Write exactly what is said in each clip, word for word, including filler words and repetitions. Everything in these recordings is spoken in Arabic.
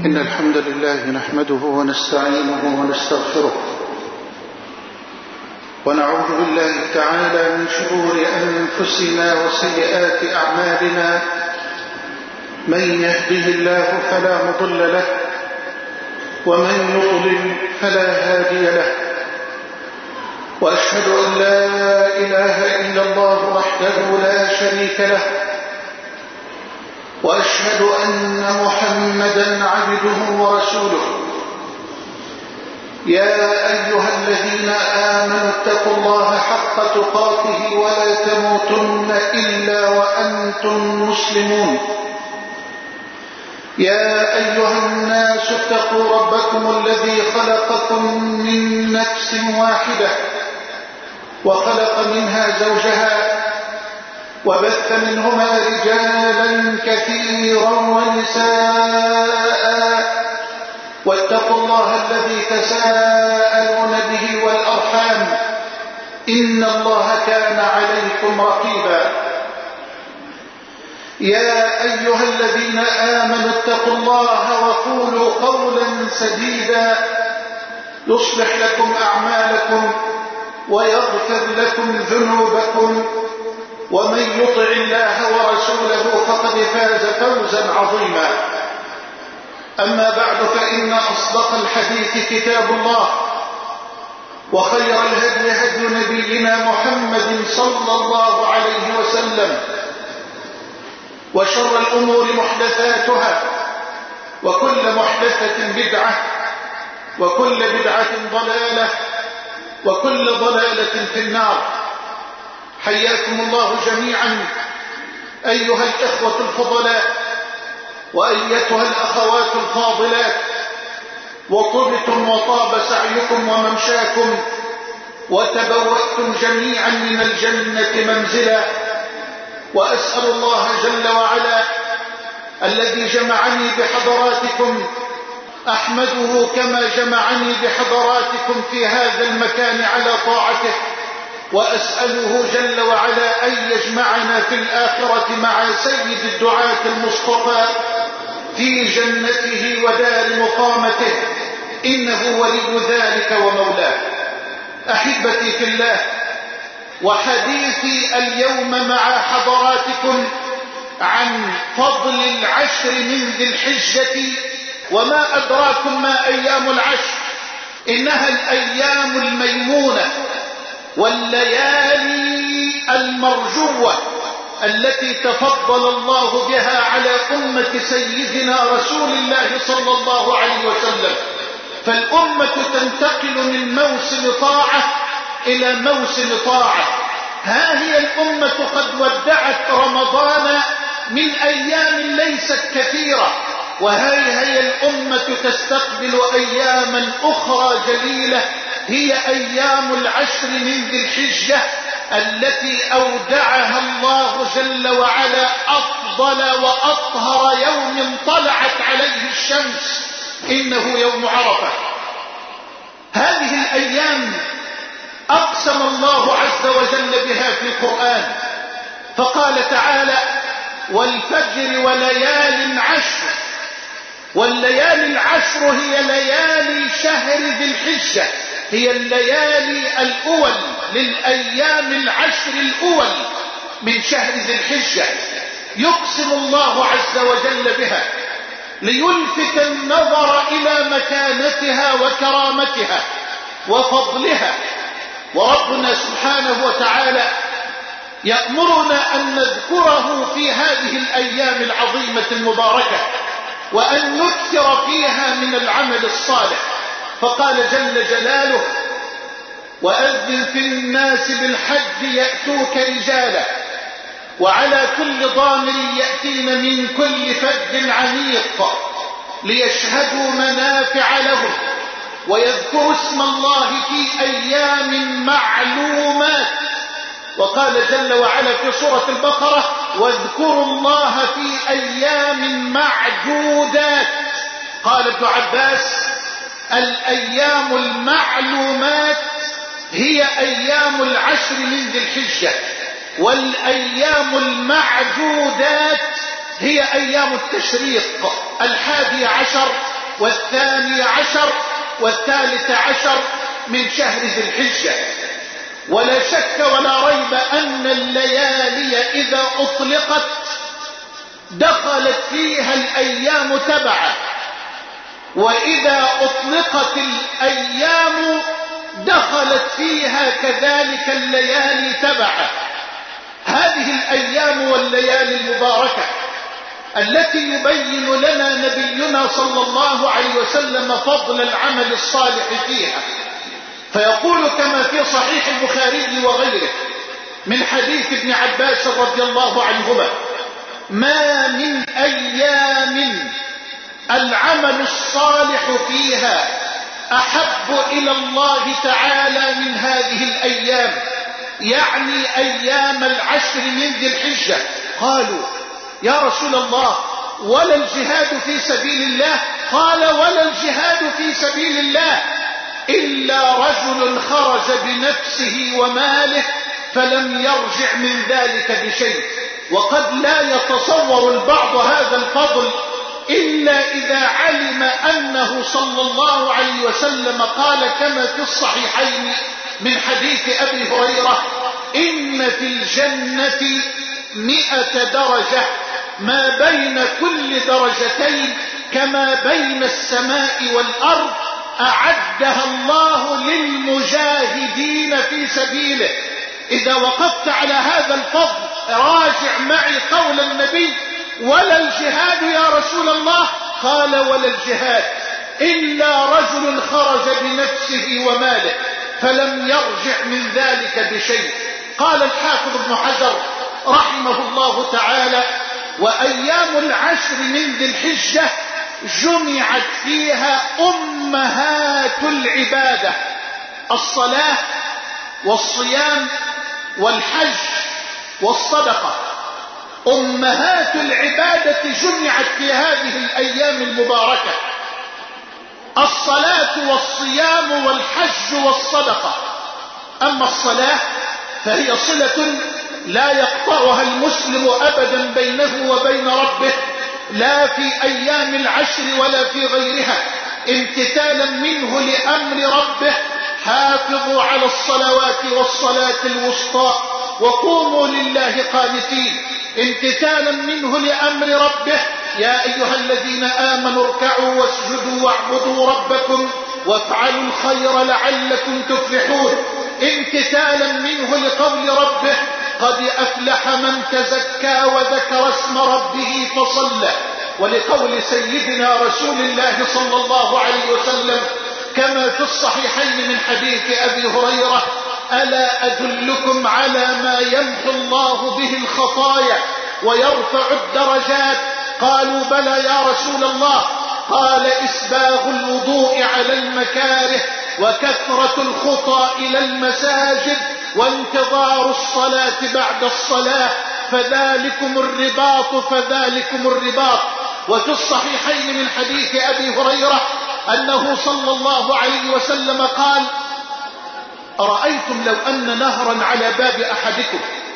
إن الحمد لله نحمده ونستعينه ونستغفره ونعوذ بالله تعالى من شرور أنفسنا وسيئات أعمالنا. من يهده الله فلا مضل له ومن يضلل فلا هادي له، وأشهد أن لا إله إلا الله وحده لا شريك له، وأشهد أن محمدا عبده ورسوله. يا أيها الذين آمنوا اتقوا الله حق تقاته ولا تموتن إلا وأنتم مسلمون. يا أيها الناس اتقوا ربكم الذي خلقكم من نفس واحدة وخلق منها زوجها وبث منهما رجالا كثيرا ونساء، واتقوا الله الذي تساءلون به والأرحام إن الله كان عليكم رقيبا. يا أيها الذين آمنوا اتقوا الله وقولوا قولا سديدا يصلح لكم أعمالكم ويغفر لكم ذنوبكم، ومن يطع الله ورسوله فقد فاز فوزا عظيما. أما بعد، فإن أصدق الحديث كتاب الله، وخير الهدي هدي نبينا محمد صلى الله عليه وسلم، وشر الأمور محدثاتها، وكل محدثة بدعة، وكل بدعة ضلالة، وكل ضلالة في النار. حياكم الله جميعا أيها الإخوة الفضلاء وأيتها الأخوات الفاضلات، وطبتم وطاب سعيكم وممشاكم، وتبوأتم جميعا من الجنة منزلا. وأسأل الله جل وعلا الذي جمعني بحضراتكم أحمده كما جمعني بحضراتكم في هذا المكان على طاعته، وأسأله جل وعلا أن يجمعنا في الآخرة مع سيد الدعاة المصطفى في جنته ودار مقامته، إنه ولي ذلك ومولاه. أحبتي في الله، وحديثي اليوم مع حضراتكم عن فضل العشر من ذي الحجة. وما أدراكم ما أيام العشر؟ إنها الأيام الميمونة والليالي المرجوة التي تفضل الله بها على أمة سيدنا رسول الله صلى الله عليه وسلم. فالأمة تنتقل من موسم طاعة إلى موسم طاعة. ها هي الأمة قد ودعت رمضان من أيام ليست كثيرة، وهي هي الأمة تستقبل أياما أخرى جليلة، هي أيام العشر من ذي الحجة التي أودعها الله جل وعلا أفضل وأطهر يوم طلعت عليه الشمس، إنه يوم عرفة. هذه الأيام أقسم الله عز وجل بها في القرآن، فقال تعالى: والفجر وليال عشر. والليالي العشر هي ليالي شهر ذي الحجة، هي الليالي الأول للأيام العشر الأول من شهر ذي الحجة. يقسم الله عز وجل بها ليلفت النظر إلى مكانتها وكرامتها وفضلها. وربنا سبحانه وتعالى يأمرنا أن نذكره في هذه الأيام العظيمة المباركة، وأن نكثر فيها من العمل الصالح. فقال جل جلاله: وأذن في الناس بالحج يأتوك رجالا وعلى كل ضامر يأتين من كل فج عميق ليشهدوا منافع لهم ويذكروا اسم الله في أيام معلومات. وقال جل وعلا في سورة البقرة: واذكروا الله في أيام معدودات. قال ابن عباس: الأيام المعلومات هي أيام العشر من ذي الحجة، والأيام المعدودات هي أيام التشريق الحادي عشر والثاني عشر والثالث عشر من شهر ذي الحجة. ولا شك ولا ريب أن الليالي إذا أطلقت دخلت فيها الأيام تبعا، وإذا أطلقت الأيام دخلت فيها كذلك الليالي تبعا. هذه الأيام والليالي المباركة التي يبين لنا نبينا صلى الله عليه وسلم فضل العمل الصالح فيها، فيقول كما في صحيح البخاري وغيره من حديث ابن عباس رضي الله عنهما: ما من أيام العمل الصالح فيها أحب إلى الله تعالى من هذه الأيام، يعني أيام العشر من ذي الحجة. قالوا: يا رسول الله ولا الجهاد في سبيل الله؟ قال: ولا الجهاد في سبيل الله إلا رجل خرج بنفسه وماله فلم يرجع من ذلك بشيء. وقد لا يتصور البعض هذا الفضل إلا إذا علم أنه صلى الله عليه وسلم قال كما في الصحيحين من حديث أبي هريرة: إن في الجنة مئة درجة، ما بين كل درجتين كما بين السماء والأرض، أعدها الله للمجاهدين في سبيله. إذا وقفت على هذا الفضل راجع معي قول النبي: ولا الجهاد يا رسول الله؟ قال: ولا الجهاد إلا رجل خرج بنفسه وماله فلم يرجع من ذلك بشيء. قال الحافظ ابن حجر رحمه الله تعالى: وأيام العشر من ذي الحجة جمعت فيها أمهات العبادة: الصلاة والصيام والحج والصدقة. أمهات العبادة جمعت في هذه الأيام المباركة: الصلاة والصيام والحج والصدقة. أما الصلاة فهي صلة لا يقطعها المسلم أبدا بينه وبين ربه، لا في أيام العشر ولا في غيرها، امتثالا منه لأمر ربه: حافظوا على الصلوات والصلاة الوسطى وقوموا لله قانتين. امتثالا منه لأمر ربه: يا أيها الذين آمنوا اركعوا واسجدوا واعبدوا ربكم وافعلوا الخير لعلكم تفلحون. امتثالا منه لقول ربه: قد أفلح من تزكى وذكر اسم ربه فصلى. ولقول سيدنا رسول الله صلى الله عليه وسلم كما في الصحيحين من حديث أبي هريرة: ألا أدلكم على ما يمحو الله به الخطايا ويرفع الدرجات؟ قالوا: بلى يا رسول الله. قال: إسباغ الوضوء على المكاره وكثرة الخطى إلى المساجد وانتظار الصلاة بعد الصلاة، فذلكم الرباط فذلكم الرباط. وفي الصحيحين من حديث أبي هريرة أنه صلى الله عليه وسلم قال: أرأيتم لو أن نهرا على باب أحدكم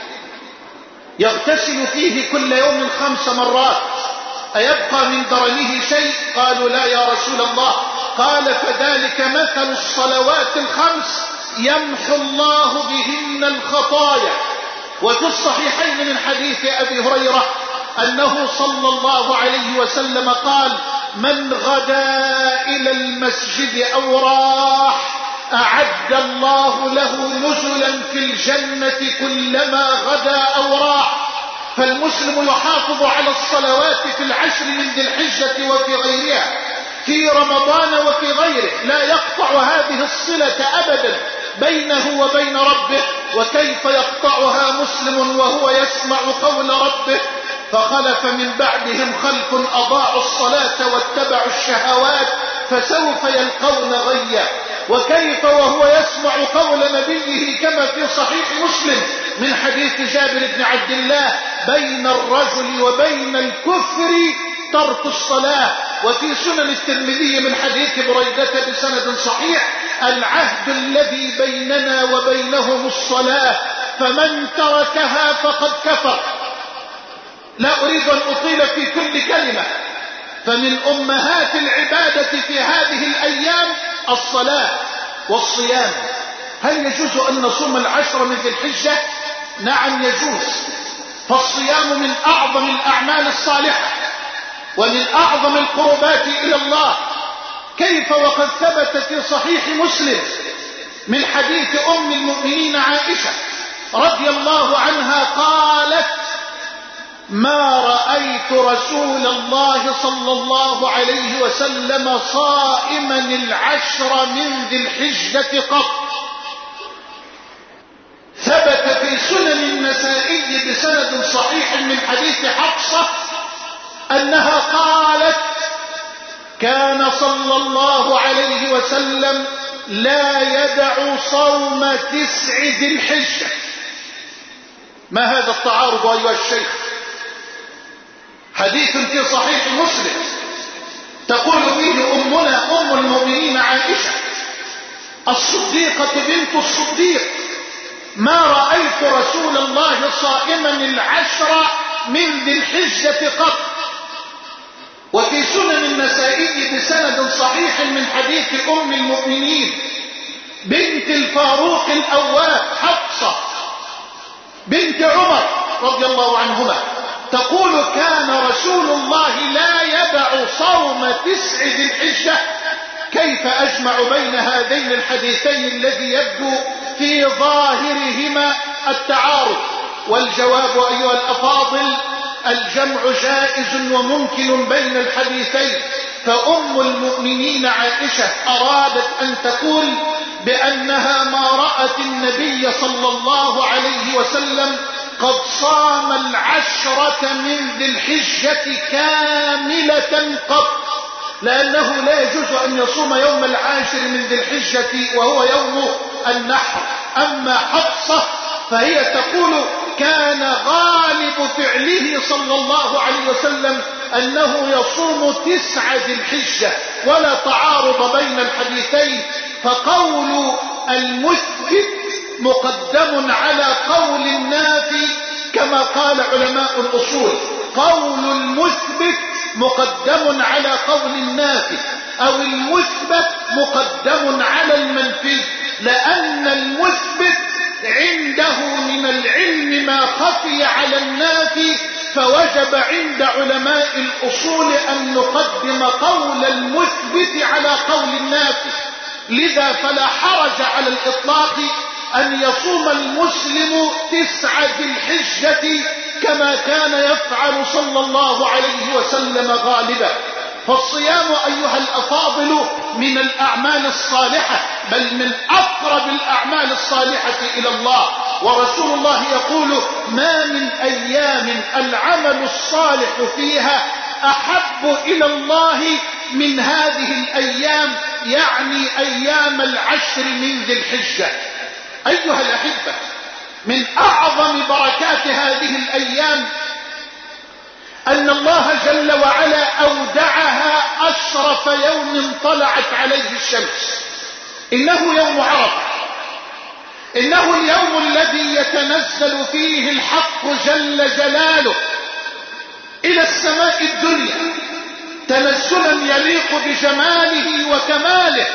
يغتسل فيه كل يوم خمس مرات أيبقى من درنه شيء؟ قالوا: لا يا رسول الله. قال: فذلك مثل الصلوات الخمس يمحو الله بهن الخطايا. وفي الصحيحين من حديث أبي هريرة أنه صلى الله عليه وسلم قال: من غدا إلى المسجد أو راح أعد الله له نزلا في الجنة كلما غدا أو راح. فالمسلم يحافظ على الصلوات في العشر من ذي الحجة وفي غيرها، في رمضان وفي غيره، لا يقطع هذه الصلة أبدا بينه وبين ربه. وكيف يقطعها مسلم وهو يسمع قول ربه: فخلف من بعدهم خلف أضاعوا الصلاة واتبعوا الشهوات فسوف يلقون غيا. وكيف وهو يسمع قول نبيه كما في صحيح مسلم من حديث جابر بن عبد الله: بين الرجل وبين الكفر ترك الصلاة. وفي سنن الترمذي من حديث بريدة بسند صحيح: العهد الذي بيننا وبينهم الصلاة فمن تركها فقد كفر. لا أريد أن أطيل في كل كلمة، فمن أمهات العبادة الصلاة والصيام. هل يجوز أن نصوم العشر من ذي الحجة؟ نعم يجوز، فالصيام من أعظم الأعمال الصالحة ومن أعظم القربات إلى الله. كيف وقد ثبت في صحيح مسلم من حديث أم المؤمنين عائشة رضي الله عنها قالت: ما رأيت رسول الله صلى الله عليه وسلم صائما العشر من ذي الحجة قط. ثبت في سنن النسائي بسند صحيح من حديث حفصة أنها قالت: كان صلى الله عليه وسلم لا يدع صوم تسع ذي الحجة. ما هذا التعارض أيها الشيخ؟ حديث في صحيح مسلم تقول فيه أمنا أم المؤمنين عائشة الصديقة بنت الصديق: ما رأيت رسول الله صائما العشر من ذي الحجة قط. وفي سنن النسائي بسند صحيح من حديث أم المؤمنين بنت الفاروق الأواب حفصة بنت عمر رضي الله عنهما تقول: كان رسول الله لا يدع صوم تسع ذي الحجة. كيف أجمع بين هذين الحديثين الذي يبدو في ظاهرهما التعارض؟ والجواب أيها الأفاضل: الجمع جائز وممكن بين الحديثين. فأم المؤمنين عائشة أرادت أن تقول بأنها ما رأت النبي صلى الله عليه وسلم قد صام العشرة من ذي الحجة كاملة قط، لأنه لا يجوز أن يصوم يوم العاشر من ذي الحجة وهو يوم النحر. أما حفصة فهي تقول: كان غالب فعله صلى الله عليه وسلم أنه يصوم تسع ذي الحجة، ولا تعارض بين الحديثين. فقول المثبت مقدم على قول النافي كما قال علماء الأصول. قول المثبت مقدم على قول النافي، أو المثبت مقدم على المنفي، لأن المثبت عنده من العلم ما خفي على النافي، فوجب عند علماء الأصول أن نقدم قول المثبت على قول النافي. لذا فلا حرج على الإطلاق أن يصوم المسلم تسع ذي الحجة كما كان يفعل صلى الله عليه وسلم غالبا. فالصيام أيها الأفاضل من الأعمال الصالحة، بل من أقرب الأعمال الصالحة إلى الله. ورسول الله يقول: ما من أيام العمل الصالح فيها أحب إلى الله من هذه الأيام، يعني أيام العشر من ذي الحجة. أيها الأحبة، من أعظم بركات هذه الأيام أن الله جل وعلا أودعها أشرف يوم طلعت عليه الشمس. إنه يوم عرفة، إنه اليوم الذي يتنزل فيه الحق جل جلاله إلى السماء الدنيا تنزلا يليق بجماله وكماله،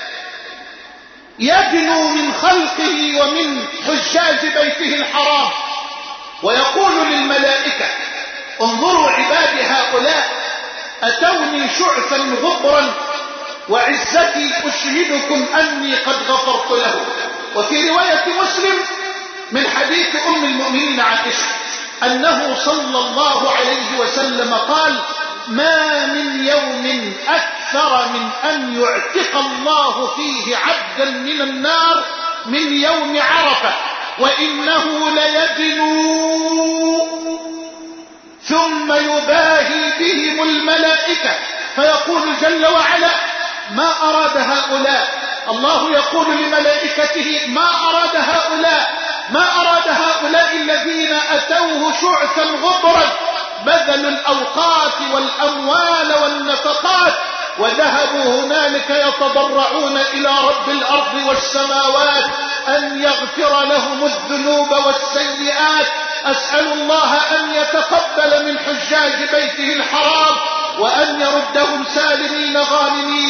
يدنو من خلقه ومن حجاج بيته الحرام، ويقول للملائكة: انظروا عبادي هؤلاء أتوني شعثا غبرا وعزتي أشهدكم أني قد غفرت له. وفي رواية مسلم من حديث أم المؤمنين عائشة أنه صلى الله عليه وسلم قال: ما من يوم أكثر من أن يعتق الله فيه عبدا من النار من يوم عرفة، وإنه ليدنو ثم يباهي بهم الملائكة فيقول جل وعلا: ما أراد هؤلاء؟ الله يقول لملائكته: ما أراد هؤلاء؟ ما أراد هؤلاء الذين أتوه شعثا غبرا، بذلوا الأوقات والأموال والنفقات وذهبوا هنالك يتضرعون إلى رب الأرض والسماوات أن يغفر لهم الذنوب والسيئات. أسأل الله أن يتقبل من حجاج بيته الحرام وأن يردهم سالمين غانمين.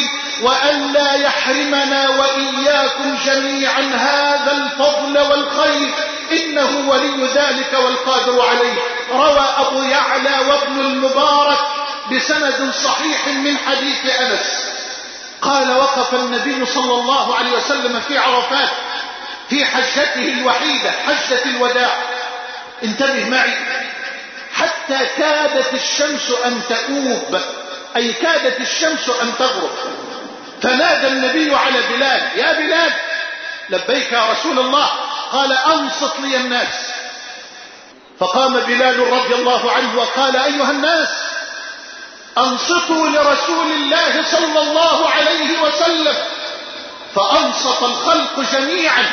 وألا يحرمنا وإياكم جميعا هذا الفضل والخير، إنه ولي ذلك والقادر عليه. روى أبو يعلى وابن المبارك بسند صحيح من حديث أنس قال: وقف النبي صلى الله عليه وسلم في عرفات في حجته الوحيدة حجة الوداع، انتبه معي، حتى كادت الشمس أن تؤوب، أي كادت الشمس أن تغرب، فنادى النبي على بلال: يا بلال. لبيك يا رسول الله. قال: أنصت لي الناس. فقام بلال رضي الله عنه وقال: أيها الناس، أنصتوا لرسول الله صلى الله عليه وسلم. فأنصت الخلق جميعا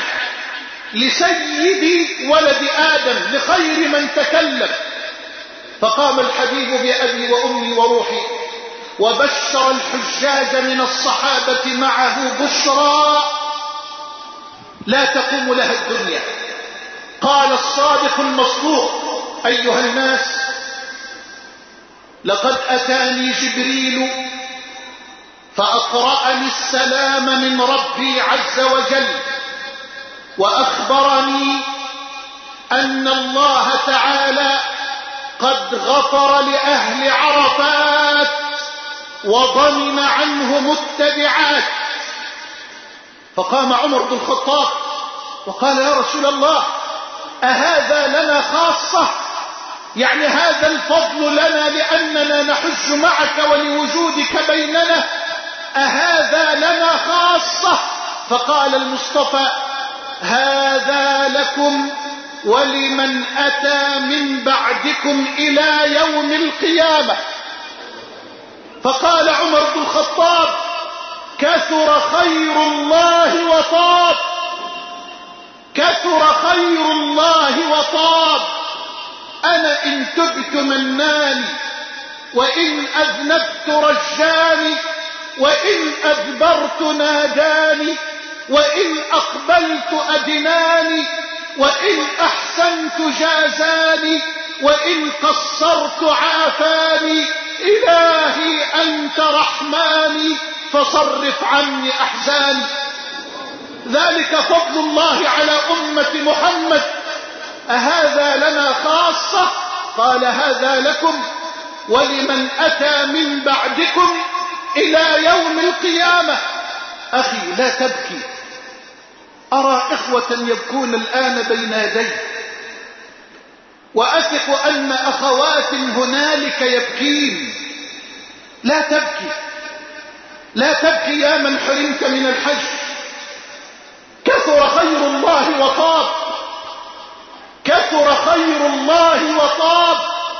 لسيد ولد آدم، لخير من تكلم. فقام الحبيب بأبي وأمي وروحي وبشر الحجاج من الصحابة معه بشرى لا تقوم لها الدنيا. قال الصادق المصدوق: أيها الناس، لقد أتاني جبريل فأقرأني السلام من ربي عز وجل، وأخبرني أن الله تعالى قد غفر لأهل عرفات وضمن عنهم التبعات. فقام عمر بن الخطاب وقال: يا رسول الله، أهذا لنا خاصة؟ يعني هذا الفضل لنا لأننا نحج معك ولوجودك بيننا، أهذا لنا خاصة؟ فقال المصطفى: هذا لكم ولمن أتى من بعدكم إلى يوم القيامة. فقال عمر بن الخطاب: كثر خير الله وطاب، كثر خير الله وطاب. أنا إن تبت مناني، وإن أذنبت رجاني، وإن أدبرت ناداني، وإن أقبلت أدناني، وإن أحسنت جازاني، وإن قصرت عافاني. إلهي أنت رحماني فصرف عني أحزاني. ذلك فضل الله على أمة محمد، أهذا لنا خاصة؟ قال: هذا لكم ولمن أتى من بعدكم إلى يوم القيامة. أخي لا تبكي، أرى إخوة يبكون الآن بين يدي، وأثق أن أخوات هنالك يبكين. لا تبكي، لا تبكي يا من حرمت من الحج. كثر خير الله وطاب، كثر خير الله وطاب.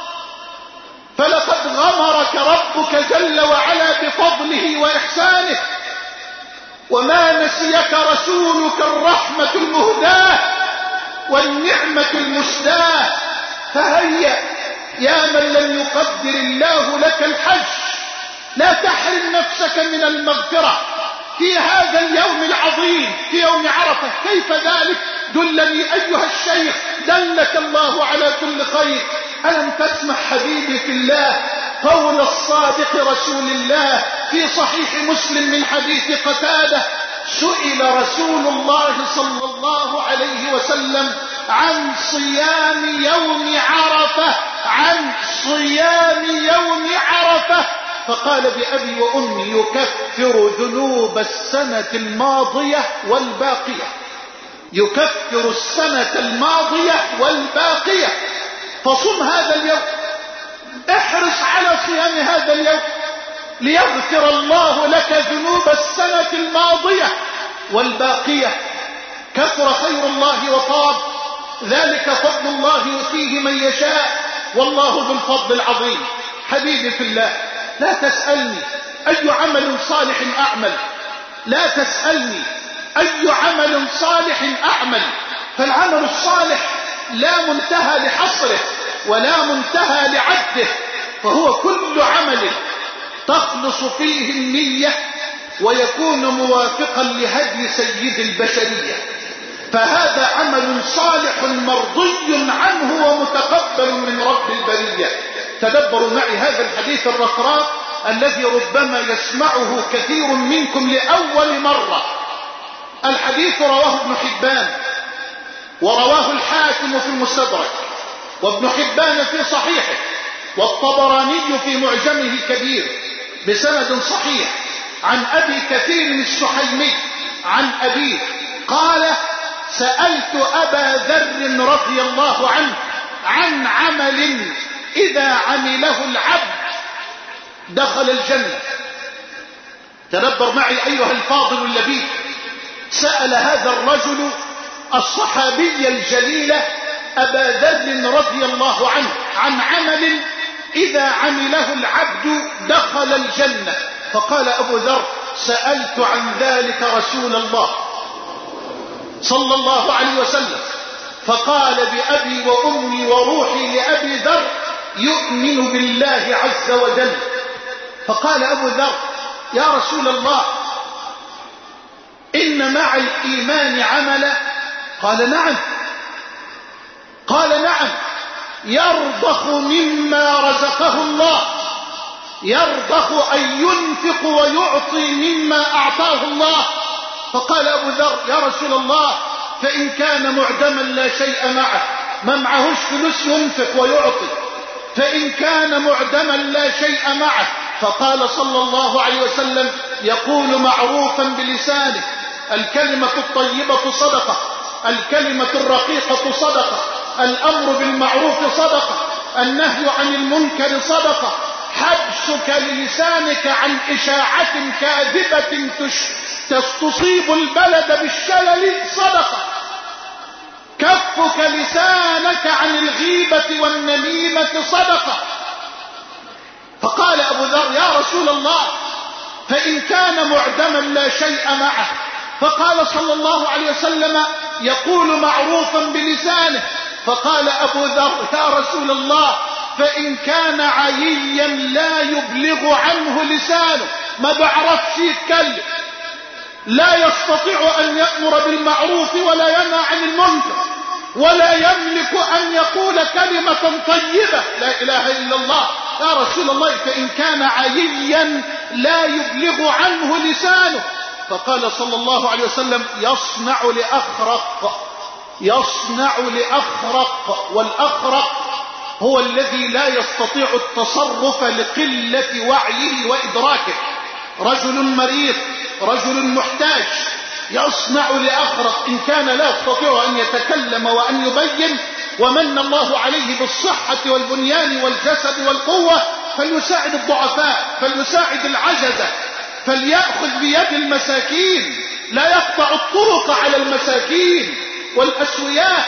فلقد غمرك ربك جل وعلا بفضله وإحسانه، وما نسيك رسولك الرحمة المهداة والنعمة المسداة. فهيا يا من لم يقدر الله لك الحج، لا تحرم نفسك من المغفرة في هذا اليوم العظيم، في يوم عرفة. كيف ذلك؟ دلني أيها الشيخ، دلك الله على كل خير. ألم تسمع حبيبي في الله قول الصادق رسول الله في صحيح مسلم من حديث قتادة: سئل رسول الله صلى الله عليه وسلم عن صيام يوم عرفة، عن صيام يوم عرفة، فقال بأبي وأمي: يكفر ذنوب السنة الماضية والباقية، يكفر السنة الماضية والباقية. فصم هذا اليوم، احرص على صيام هذا اليوم ليغفر الله لك ذنوب السنة الماضية والباقية. كثر خير الله وطاب، ذلك فضل الله يؤتيه من يشاء، والله ذو الفضل العظيم. حبيبي في الله، لا تسألني أي عمل صالح أعمل، لا تسألني أي عمل صالح أعمل، فالعمل الصالح لا منتهى لحصره ولا منتهى لعده، فهو كل عمل تخلص فيه النية ويكون موافقا لهدي سيد البشرية، فهذا عمل صالح مرضي عنه ومتقبل من رب البرية. تدبروا معي هذا الحديث الرقراق الذي ربما يسمعه كثير منكم لأول مرة. الحديث رواه ابن حبان، ورواه الحاكم في المستدرك، وابن حبان في صحيحه، والطبراني في معجمه الكبير بسند صحيح عن أبي كثير السحيمي عن أبيه قال: سألت أبا ذر رضي الله عنه عن عمل إذا عمله العبد دخل الجنة. تدبر معي أيها الفاضل اللبيب، سأل هذا الرجل الصحابي الجليل أبا ذر رضي الله عنه عن عمل إذا عمله العبد دخل الجنة، فقال أبو ذر: سألت عن ذلك رسول الله صلى الله عليه وسلم، فقال بأبي وأمي وروحي لأبي ذر: يؤمن بالله عز وجل. فقال أبو ذر: يا رسول الله، إن مع الإيمان عملا؟ قال: نعم. قال: نعم، يرضخ مما رزقه الله، يرضخ أن ينفق ويعطي مما أعطاه الله. فقال أبو ذر: يا رسول الله، فإن كان معدما لا شيء معه، ما معهوش فلوس ينفق ويعطي، فإن كان معدما لا شيء معه. فقال صلى الله عليه وسلم: يقول معروفا بلسانه، الكلمة الطيبة صدقة، الكلمة الرقيقة صدقة، الأمر بالمعروف صدقة، النهي عن المنكر صدقة، حبسك لسانك عن إشاعة كاذبة تصيب البلد بالشلل صدقة، كفك لسانك عن الغيبة والنميمة صدقة. فقال أبو ذر: يا رسول الله، فإن كان معدما لا شيء معه؟ فقال صلى الله عليه وسلم: يقول معروفا بلسانه. فقال أبو ذر: يا رسول الله، فإن كان عييا لا يبلغ عنه لسانه، ما بعرفش يتكلم، لا يستطيع أن يأمر بالمعروف ولا ينهى عن المنكر، ولا يملك أن يقول كلمة طيبة لا إله إلا الله. يا رسول الله، فإن كان عييا لا يبلغ عنه لسانه. فقال صلى الله عليه وسلم: يصنع لأخرق، يصنع لأخرق. والأخرق هو الذي لا يستطيع التصرف لقلة وعيه وإدراكه، رجل مريض، رجل محتاج، يصنع لأخرق. إن كان لا يستطيع أن يتكلم وأن يبين، ومن الله عليه بالصحة والبنيان والجسد والقوة، فليساعد الضعفاء، فليساعد العجزة، فليأخذ بيد المساكين، لا يقطع الطرق على المساكين والأسوياء.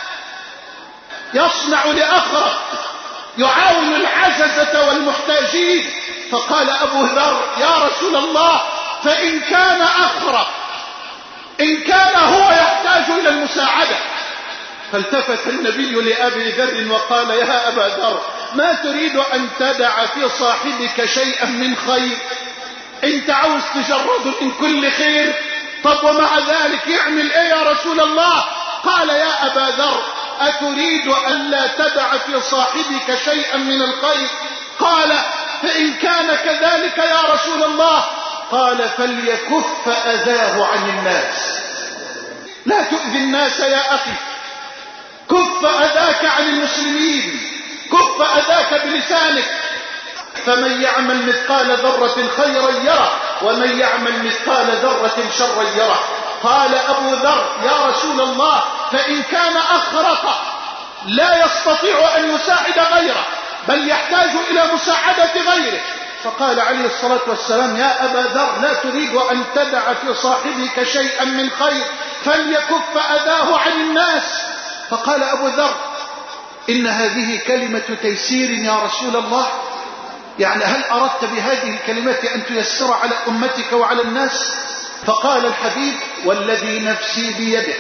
يصنع لأخرق، يعاون العجزة والمحتاجين. فقال أبو ذر: يا رسول الله، فإن كان أخرق، إن كان هو يحتاج إلى المساعدة. فالتفت النبي لأبي ذر وقال: يا أبا ذر، ما تريد أن تدع في صاحبك شيئا من خير؟ انت عاوز تجرده من كل خير؟ طب ومع ذلك يعمل ايه يا رسول الله؟ قال: يا أبا ذر، أتريد أن لا تدع في صاحبك شيئا من الخير؟ قال: فإن كان كذلك يا رسول الله. قال: فليكف أذاه عن الناس، لا تؤذي الناس يا أخي، كف أذاك عن المسلمين، كف أذاك بلسانك. فمن يعمل مثقال ذرة خيرا يره، ومن يعمل مثقال ذرة شرا يره. قال أبو ذر: يا رسول الله، فإن كان أخرق لا يستطيع أن يساعد غيره، بل يحتاج إلى مساعدة غيره. فقال عليه الصلاة والسلام: يا أبا ذر، لا تريد أن تدع في صاحبك شيئا من خير، فليكف أذاه عن الناس. فقال أبو ذر: إن هذه كلمة تيسير يا رسول الله، يعني هل أردت بهذه الكلمات أن تيسر على أمتك وعلى الناس؟ فقال الحبيب: والذي نفسي بيده،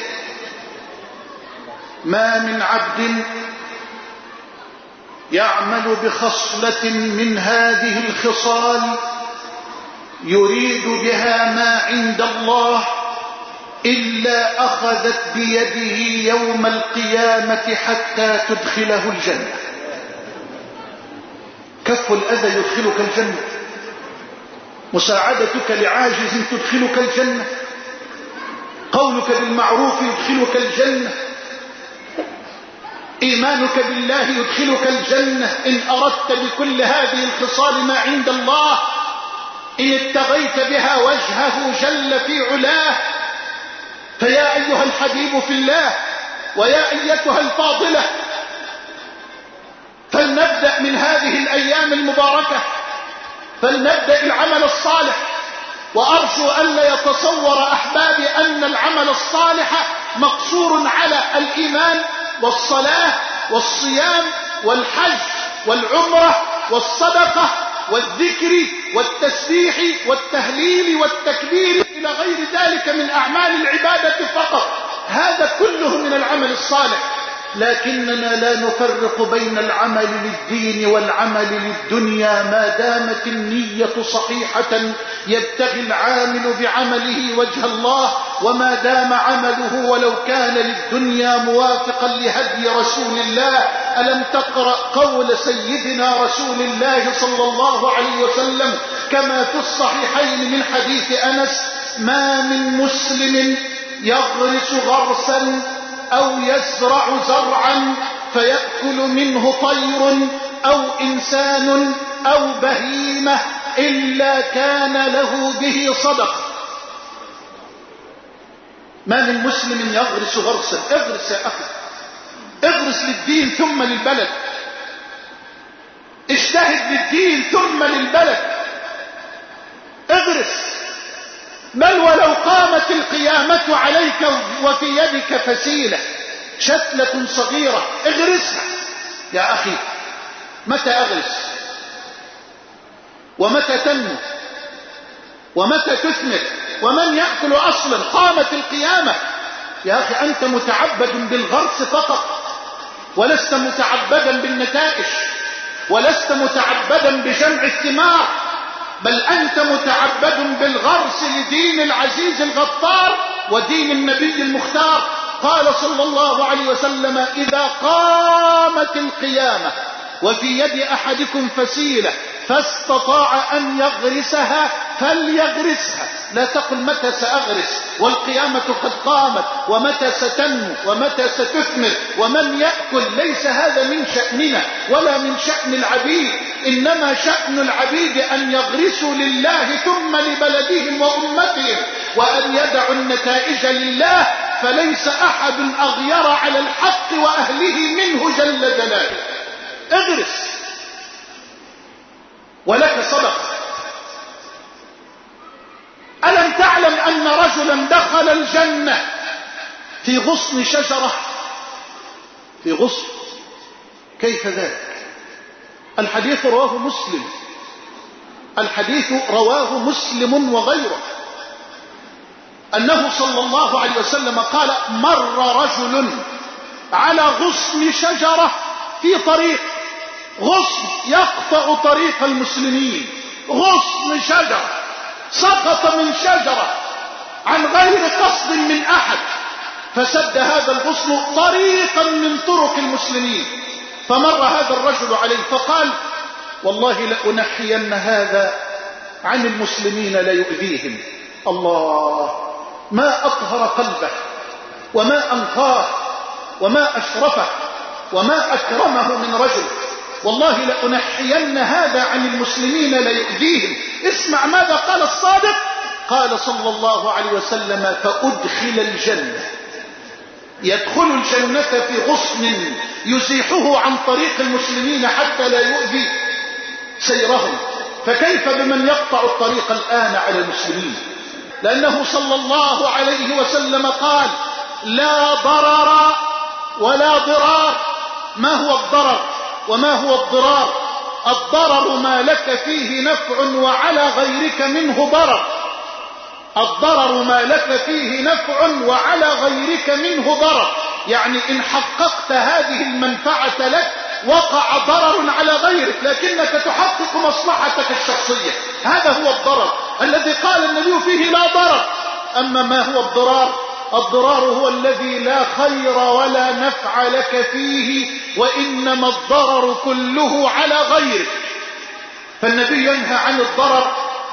ما من عبد يعمل بخصلة من هذه الخصال يريد بها ما عند الله إلا أخذت بيده يوم القيامة حتى تدخله الجنة. كف الأذى يدخلك الجنة، مساعدتك لعاجز تدخلك الجنة، قولك بالمعروف يدخلك الجنة، إيمانك بالله يدخلك الجنة إن أردت بكل هذه الخصال ما عند الله، إن ابتغيت بها وجهه جل في علاه. فيا أيها الحبيب في الله ويا أيتها الفاضلة، فلنبدأ من هذه الأيام المباركة، فلنبدأ العمل الصالح. وأرجو ألا يتصور أحبابي أن العمل الصالح مقصور على الإيمان والصلاة والصيام والحج والعمرة والصدقة والذكر والتسبيح والتهليل والتكبير إلى غير ذلك من أعمال العبادة فقط، هذا كله من العمل الصالح. لكننا لا نفرق بين العمل للدين والعمل للدنيا ما دامت النية صحيحة يبتغي العامل بعمله وجه الله، وما دام عمله ولو كان للدنيا موافقا لهدي رسول الله. ألم تقرأ قول سيدنا رسول الله صلى الله عليه وسلم كما في الصحيحين من حديث أنس: ما من مسلم يغرس غرسا أو يزرع زرعا فيأكل منه طير أو إنسان أو بهيمة إلا كان له به صدقة. ما من مسلم يغرس غرسا، اغرس يا أخي، اغرس للدين ثم للبلد، اجتهد للدين ثم للبلد، اغرس. بل ولو قامت القيامة عليك وفي يدك فسيلة شتلة صغيرة اغرسها يا أخي. متى أغرس ومتى تنمو ومتى تثمر ومن يأكل أصلا؟ قامت القيامة يا أخي. أنت متعبد بالغرس فقط، ولست متعبدا بالنتائج، ولست متعبدا بجمع الثمار، بل أنت متعبد بالغرس لدين العزيز الغفار ودين النبي المختار. قال صلى الله عليه وسلم: إذا قامت القيامة وفي يد أحدكم فسيلة فاستطاع أن يغرسها فليغرسها. لا تقل متى سأغرس والقيامة قد قامت، ومتى ستنمو، ومتى ستثمر، ومن يأكل. ليس هذا من شأننا ولا من شأن العبيد، إنما شأن العبيد أن يغرسوا لله ثم لبلدهم وأمتهم، وأن يدعوا النتائج لله. فليس أحد أغير على الحق وأهله منه جل جلاله. اغرس ولك صدقة. ألم تعلم أن رجلا دخل الجنة في غصن شجرة؟ في غصن. كيف ذلك؟ الحديث رواه مسلم، الحديث رواه مسلم وغيره، أنه صلى الله عليه وسلم قال: مر رجل على غصن شجرة في طريق، غصن يقطع طريق المسلمين، غصن شجرة سقط من شجرة عن غير قصد من أحد، فسد هذا الغصن طريقا من طرق المسلمين. فمر هذا الرجل عليه فقال: والله لأنحين هذا عن المسلمين ليؤذيهم. الله، ما أطهر قلبه وما أنقاه وما أشرفه وما أكرمه من رجل. والله لأنحين هذا عن المسلمين ليؤذيهم. اسمع ماذا قال الصادق. قال صلى الله عليه وسلم: فأدخل الجنة. يدخل الجنة في غصن يزيحه عن طريق المسلمين حتى لا يؤذي سيرهم، فكيف بمن يقطع الطريق الآن على المسلمين؟ لأنه صلى الله عليه وسلم قال: لا ضرر ولا ضرار. ما هو الضرر وما هو الضرار؟ الضرر ما لك فيه نفع وعلى غيرك منه ضرر. الضرر ما لك فيه نفع وعلى غيرك منه ضرر، يعني إن حققت هذه المنفعة لك وقع ضرر على غيرك، لكنك تحقق مصلحتك الشخصية. هذا هو الضرر الذي قال النبي فيه: لا ضرر. أما ما هو الضرار؟ الضرار هو الذي لا خير ولا نفع لك فيه، وإنما الضرر كله على غيرك. فالنبي ينهى عن الضرر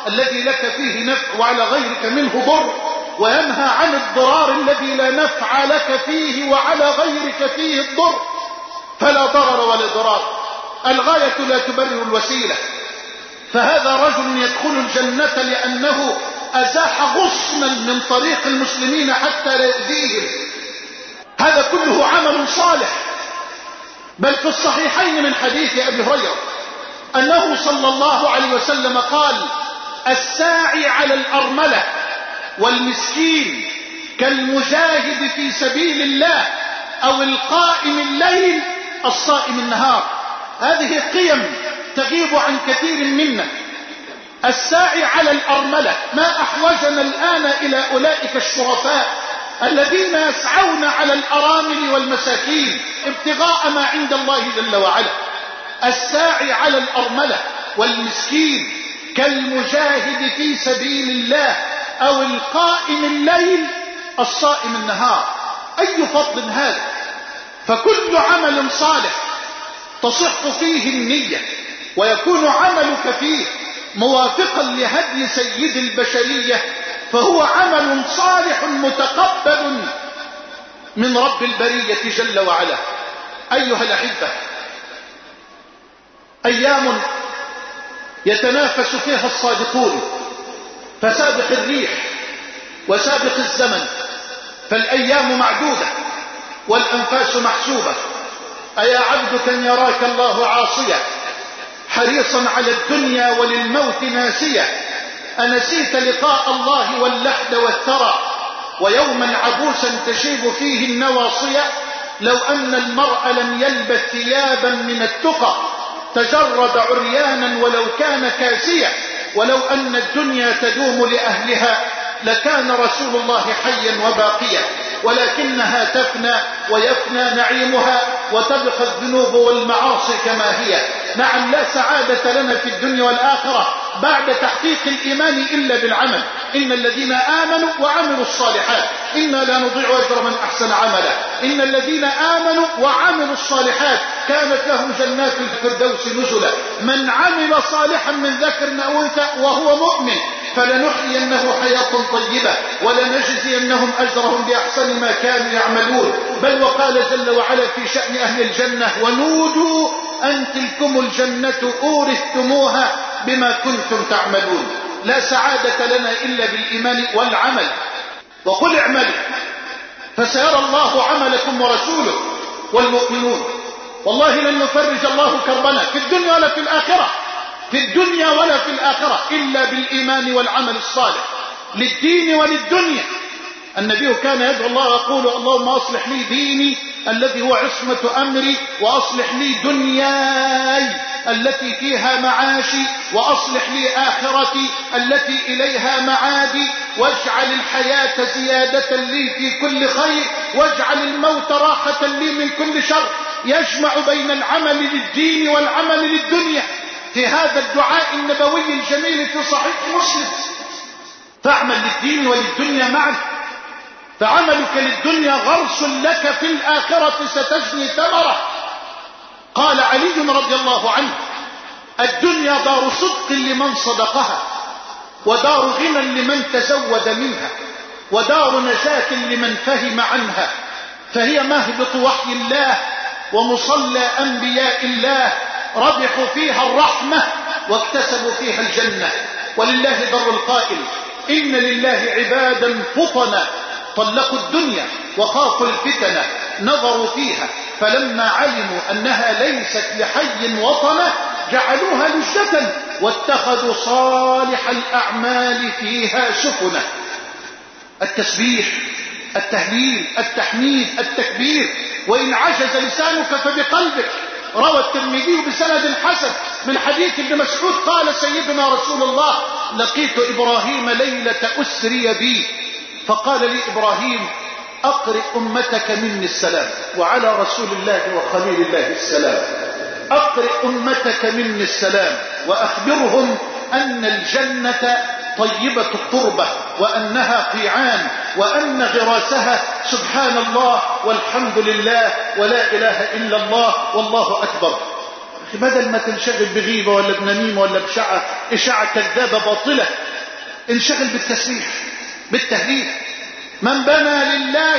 الذي لك فيه نفع وعلى غيرك منه ضر، وينهى عن الضرار الذي لا نفع لك فيه وعلى غيرك فيه الضر، فلا ضرر ولا ضرار. الغاية لا تبرر الوسيلة. فهذا رجل يدخل الجنة لأنه أزاح غصنا من طريق المسلمين حتى لا يؤذيهم. هذا كله عمل صالح. بل في الصحيحين من حديث أبي هريرة أنه صلى الله عليه وسلم قال: الساعي على الأرملة والمسكين كالمجاهد في سبيل الله أو القائم الليل الصائم النهار. هذه قيم تغيب عن كثير منا. الساعي على الأرملة، ما أحوجنا الآن إلى أولئك الشرفاء الذين يسعون على الأرامل والمساكين ابتغاء ما عند الله جل وعلا. الساعي على الأرملة والمسكين كالمجاهد في سبيل الله أو القائم الليل الصائم النهار. أي فضل هذا! فكل عمل صالح تصح فيه النية ويكون عملك فيه موافقا لهدي سيد البشرية فهو عمل صالح متقبل من رب البرية جل وعلا. أيها الأحبة، أيام يتنافس فيها الصادقون، فسابق الريح وسابق الزمن، فالأيام معدودة والأنفاس محسوبة. أيا عبد كن يراك الله عاصية حريصا على الدنيا وللموت ناسية، أنسيت لقاء الله واللحد والثرى ويوما عبوسا تشيب فيه النواصية. لو أن المرء لم يلبس ثيابا من التقى تجرد عريانا ولو كان كاسيا، ولو أن الدنيا تدوم لأهلها لكان رسول الله حيا وباقيا، ولكنها تفنى ويفنى نعيمها وتبقى الذنوب والمعاصي كما هي. نعم، لا سعادة لنا في الدنيا والآخرة بعد تحقيق الإيمان إلا بالعمل. إن الذين آمنوا وعملوا الصالحات إنا لا نضيع أجر من أحسن عملا. إن الذين آمنوا وعملوا الصالحات كانت لهم جنات الفردوس نزلا. من عمل صالحا من ذكر أو أنثى وهو مؤمن فلنحيينه حياة طيبة ولنجزينهم أجرهم بأحسن ما كانوا يعملون. بل وقال جل وعلا في شأن أهل الجنة: ونودوا أن تلكم الجنة أورثتموها بما كنتم تعملون. لا سعادة لنا إلا بالإيمان والعمل. وقل اعملوا فسيرى الله عملكم ورسوله والمؤمنون. والله لن يفرج الله كربنا في الدنيا ولا في الآخرة في الدنيا ولا في الآخرة إلا بالإيمان والعمل الصالح للدين وللدنيا. النبي كان يدعو الله ويقول: اللهم أصلح لي ديني الذي هو عصمة أمري، وأصلح لي دنياي التي فيها معاشي، وأصلح لي آخرتي التي إليها معادي، واجعل الحياة زيادة لي في كل خير، واجعل الموت راحة لي من كل شر. يجمع بين العمل للدين والعمل للدنيا في هذا الدعاء النبوي الجميل في صحيح مسلم. فاعمل للدين وللدنيا معا، فعملك للدنيا غرس لك في الآخرة ستجني ثمرة. قال علي رضي الله عنه: الدنيا دار صدق لمن صدقها، ودار غنى لمن تزود منها، ودار نجاة لمن فهم عنها، فهي مهبط وحي الله ومصلى أنبياء الله، ربحوا فيها الرحمة واكتسبوا فيها الجنة. ولله در القائل: إن لله عبادا فطنا طلقوا الدنيا وخافوا الفتنة، نظروا فيها فلما علموا أنها ليست لحي وطنة جعلوها لجة واتخذوا صالح الأعمال فيها سفنة. التسبيح، التهليل، التحميد، التكبير، وإن عجز لسانك فبقلبك. روى الترمذي بسند حسن من حديث ابن مسعود قال سيدنا رسول الله: لقيت إبراهيم ليلة أسري بي فقال لي إبراهيم: أقرئ أمتك مني السلام. وعلى رسول الله وخليل الله السلام. أقرئ أمتك مني السلام وأخبرهم أن الجنة طيبة التربة وأنها قيعان وأن غراسها سبحان الله والحمد لله ولا إله إلا الله والله أكبر. بدل ما تنشغل بغيبة ولا بنميمة ولا بشعة إشاعة كذابة باطلة، انشغل بالتسبيح بالتهليل. من بنى لله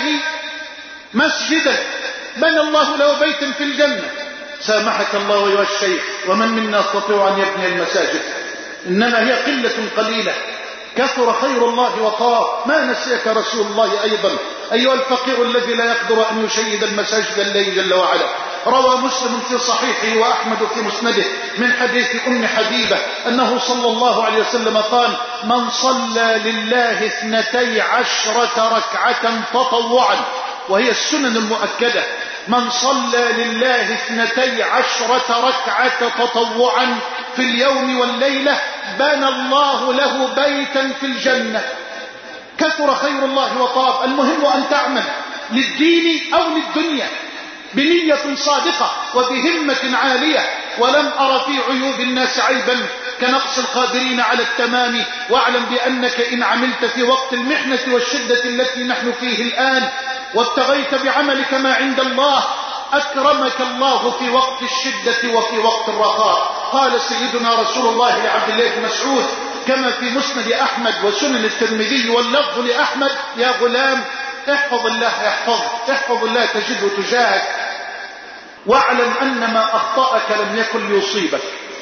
مسجدا بنى الله له بيتا في الجنة. سامحك الله أيها الشيخ، ومن منا يستطيع أن يبني المساجد؟ إنما هي قلة قليلة. كثر خير الله وطاب. ما نسيك رسول الله أيضا أيها الفقير الذي لا يقدر أن يشيد المساجد الله جل وعلا. روى مسلم في صحيحه وأحمد في مسنده من حديث أم حبيبة أنه صلى الله عليه وسلم قال: من صلى لله اثنتي عشرة ركعة تطوعا، وهي السنن المؤكدة، من صلى لله اثنتي عشرة ركعة تطوعا في اليوم والليلة بنى الله له بيتا في الجنة. كثر خير الله وطاب. المهم أن تعمل للدين أو للدنيا بنية صادقة وبهمة عالية. ولم أرى في عيوب الناس عيبا كنقص القادرين على التمام. واعلم بأنك إن عملت في وقت المحنة والشدة التي نحن فيه الآن وابتغيت بعملك ما عند الله أكرمك الله في وقت الشدة وفي وقت الرخاء. قال سيدنا رسول الله لعبد الله بن مسعود كما في مسند أحمد وسنن الترمذي واللفظ لأحمد: يا غلام احفظ الله يحفظك، احفظ الله تجده تجاهك، واعلم أن ما أخطأك لم يكن ليصيبك،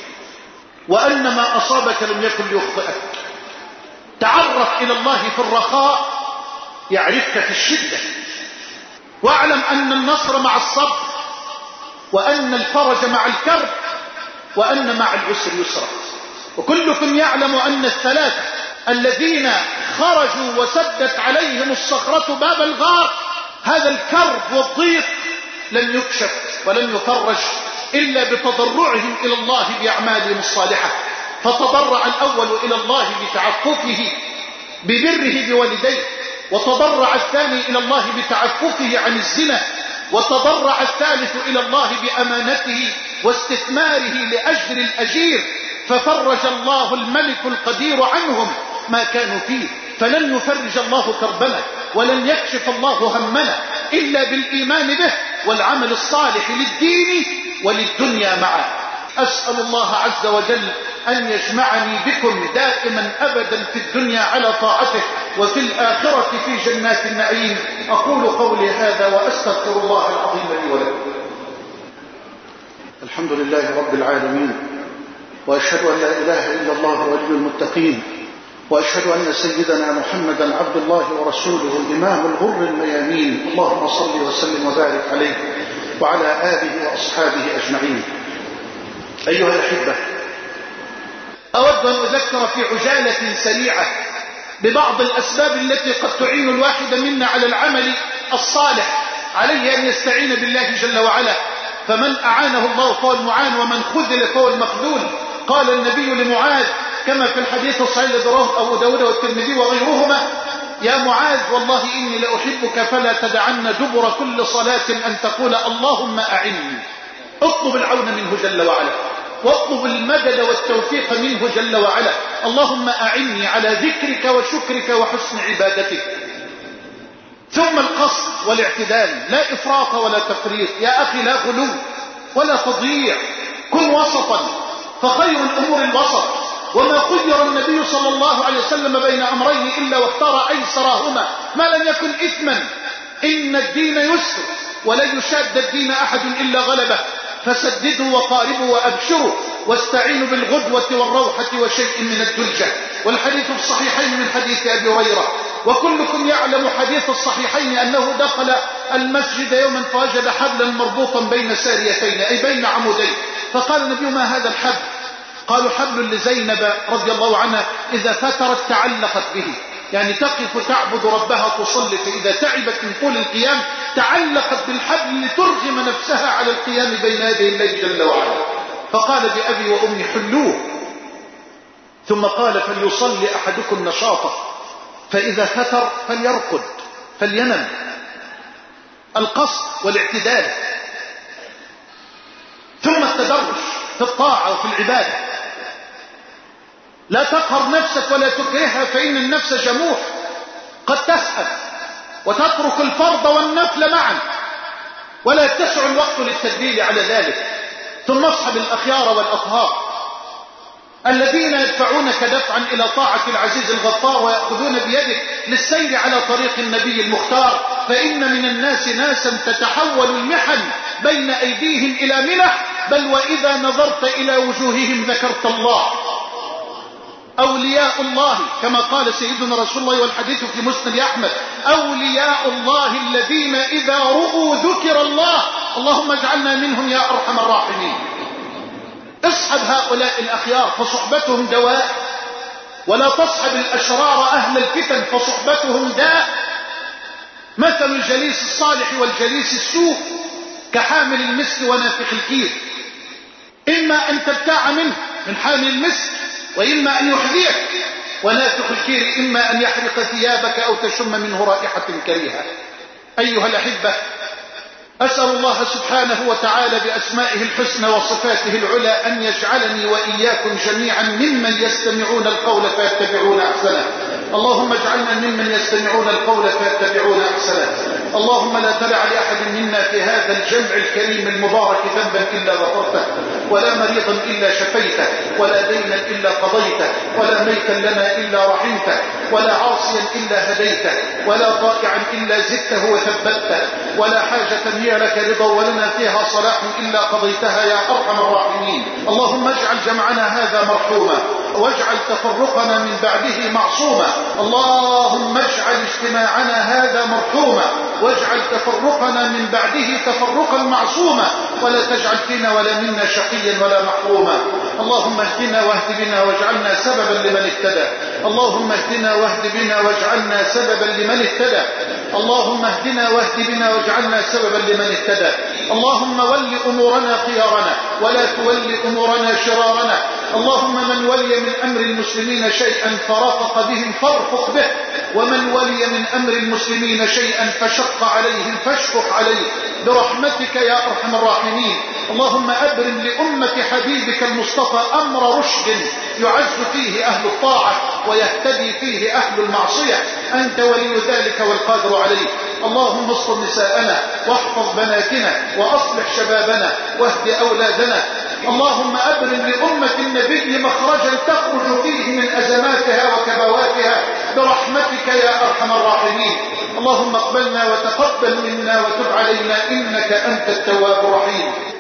وأن ما أصابك لم يكن ليخطئك. تعرف إلى الله في الرخاء يعرفك في الشدة، واعلم أن النصر مع الصبر، وأن الفرج مع الكرب، وأن مع العسر يسرا. وكلكم يعلم أن الثلاثة الذين خرجوا وسدت عليهم الصخرة باب الغار، هذا الكرب والضيق لن يكشف ولن يفرج إلا بتضرعهم إلى الله بأعمالهم الصالحة. فتضرع الأول إلى الله بتعففه ببره بوالديه، وتضرع الثاني إلى الله بتعففه عن الزنا، وتضرع الثالث إلى الله بأمانته واستثماره لأجر الأجير، ففرج الله الملك القدير عنهم ما كانوا فيه. فلن يفرج الله كربنا ولن يكشف الله همنا إلا بالإيمان به والعمل الصالح للدين وللدنيا معه. أسأل الله عز وجل أن يجمعني بكم دائما أبدا في الدنيا على طاعته وفي الآخرة في جنات النعيم. أقول قولي هذا وأستغفر الله العظيم لي ولكم. الحمد لله رب العالمين، وأشهد أن لا إله إلا الله ولي المتقين، وأشهد أن سيدنا محمدا عبد الله ورسوله الإمام الغر الميامين. اللهم صل وسلم وبارك عليه وعلى آله وأصحابه أجمعين. أيها الأحبة، أود أن أذكر في عجالة سريعة ببعض الأسباب التي قد تعين الواحد منا على العمل الصالح. عليه أن يستعين بالله جل وعلا، فمن أعانه الله فهو المعان، ومن خذل فهو المخذول. قال النبي لمعاذ كما في الحديث الصحيح الذي رواه أبو داود والترمذي وغيرهما: يا معاذ والله إني لأحبك فلا تدعن دبر كل صلاة أن تقول اللهم أعني. اطلب العون منه جل وعلا، واطلب المدد والتوفيق منه جل وعلا. اللهم أعني على ذكرك وشكرك وحسن عبادتك. ثم القصد والاعتدال، لا إفراط ولا تفريط. يا أخي لا غلو ولا تضييع، كن وسطا، فخير الأمور الوسط. وما خير النبي صلى الله عليه وسلم بين أمرين إلا واختار أيسرهما ما لم يكن إثما. إن الدين يسر ولن يشاد الدين أحد إلا غلبه، فسددوا وقاربوا وأبشروا واستعينوا بالغدوة والروحة وشيء من الدلجة. والحديث الصحيحين من حديث أبي هريرة، وكلكم يعلم حديث الصحيحين أنه دخل المسجد يوما فوجد حبلا مربوطا بين ساريتين أي بين عمودين، فقال النبي: ما هذا الحبل؟ قالوا: حبل لزينب رضي الله عنها إذا فترت تعلقت به، يعني تقف تعبد ربها تصلي، فإذا تعبت من طول القيام تعلقت بالحبل لترغم نفسها على القيام بين يدي الله جل وعلا. فقال: بأبي وأمي حلوه. ثم قال: فليصلي أحدكم نشاطه، فإذا فتر فليرقد فلينم. القصد والاعتدال، ثم التدرج في الطاعة وفي العبادة. لا تقهر نفسك ولا تكرهها، فإن النفس جموح قد تسأل وتترك الفرض والنفل معا، ولا يتسع الوقت للتدليل على ذلك. ثم اصحب الأخيار والأطهار الذين يدفعونك دفعا إلى طاعة العزيز الغفار ويأخذون بيدك للسير على طريق النبي المختار. فإن من الناس ناسا تتحول المحن بين أيديهم إلى منح، بل وإذا نظرت إلى وجوههم ذكرت الله. أولياء الله كما قال سيدنا رسول الله والحديث في مسند أحمد: أولياء الله الذين إذا رؤوا ذكر الله. اللهم اجعلنا منهم يا أرحم الراحمين. اصحب هؤلاء الأخيار فصحبتهم دواء، ولا تصحب الأشرار أهل الفتن فصحبتهم داء. مثل الجليس الصالح والجليس السوء كحامل المسك ونافخ الكير، إما أن تبتاع منه من حامل المسك، وإما أن يحذيك، ونافخ الكير إما أن يحرق ثيابك أو تشم منه رائحة كريهة. أيها الأحبة، أسأل الله سبحانه وتعالى بأسمائه الحسنى وصفاته العلى أن يجعلني وإياكم جميعا ممن يستمعون القول فيتبعون أحسنه. اللهم اجعلنا ممن يستمعون القول فيتبعون أحسنه. اللهم لا تدع لأحد منا في هذا الجمع الكريم المبارك ذنبا إلا غفرته، ولا مريضا إلا شفيته، ولا دينا إلا قضيته، ولا ميتا لنا إلا رحمته، ولا عاصيا إلا هديته، ولا طائعا إلا زدته وثبته، ولا حاجة هي لك رضا ولنا فيها صلاح إلا قضيتها يا أرحم الراحمين. اللهم اجعل جمعنا هذا مرحوما، واجعل تفرقنا من بعده معصوما. اللهم اجعل اجتماعنا هذا مرحوما، واجعل تفرقنا من بعده تفرقا معصوما، ولا تجعل فينا ولا منا شقيا ولا محروما. اللهم اهدنا واهد بنا واجعلنا سببا لمن اهتدى. اللهم اهدنا واهد بنا واجعلنا سببا لمن اهتدى. اللهم اهدنا واهد بنا واجعلنا سببا لمن اهتدى. اللهم ول أمورنا خيارنا، ولا تول أمورنا شرارنا. اللهم من ولي من أمر المسلمين شيئا فرفق بهم فارفق به، ومن ولي من أمر المسلمين شيئا فشق عليهم فاشفق عليه برحمتك يا أرحم الراحمين. اللهم أبرم لأمة حبيبك المصطفى أمر رشد يعز فيه أهل الطاعة ويهتدي فيه أهل المعصية. أنت ولي ذلك والقادر عليه. اللهم استر نساءنا واحفظ بناتنا وأصلح شبابنا واهد أولادنا. اللهم أبرم لأمة النبي مخرجا تخرج فيه من أزماتها وكبواتها برحمتك يا أرحم الراحمين. اللهم اقبلنا وتقبل منا وتب علينا إنك أنت التواب الرحيم.